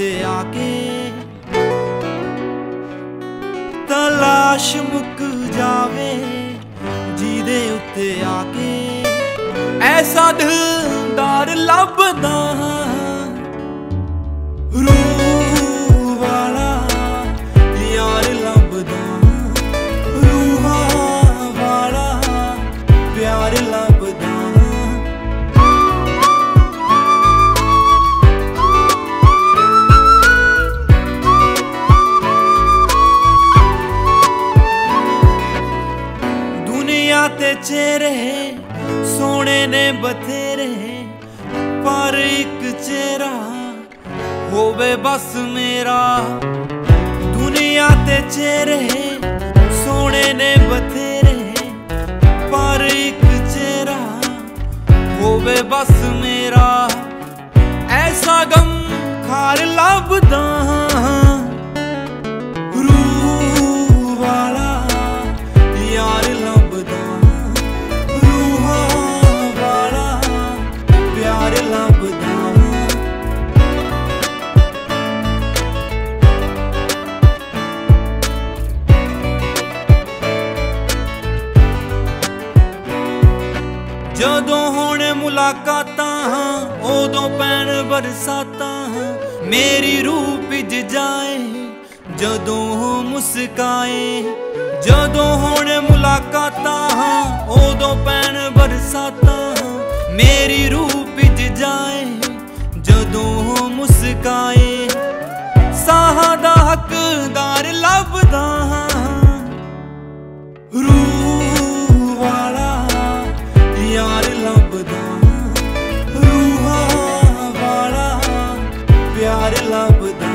उत्ते आके तलाश मुक जावे जिदे उत्ते आके ऐसा दिलदार लभदा रूह वाला यार लभदा रूहां वाला प्यार लभदा। दुनिया ते चेहरे सोने ने बथेरे पर एक चेहरा होवे बस मेरा। दुनिया ते चेहरे सोने ने बथेरे पर एक चेहरा होवे बस मेरा। ऐसा गम खार लभदा रूह वाला यार लभदा रूहां वाला प्यार लभदा। जदों होने मुलाकातां उदों पैण बरसातां मेरी रूह भिज जाए जदों हो मुस्काए। जदों होने मुलाकातां उदों पैण बरसातां मेरी रूह भिज जाए जदों हो मुस्काए। साहां दा हकदार लभदा रूह वाला यार लभदा रूहां वाला प्यार लभदा।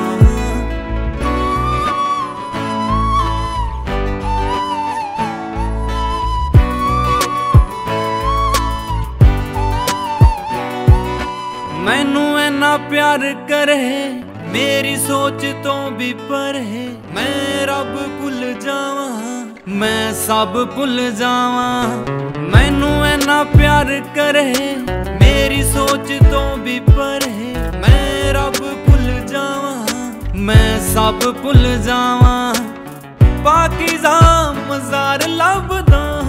मैनू इन्ना प्यार करे मेरी सोच तो भी परे। मैं रब भुल जावां मैं सब भुल जावां। मैनू इन्ना प्यार करे मेरी सोच तो भी परे। मैं रब भुल जावां मैं सब भुल जावां। पाकीज़ा मज़ार लभदा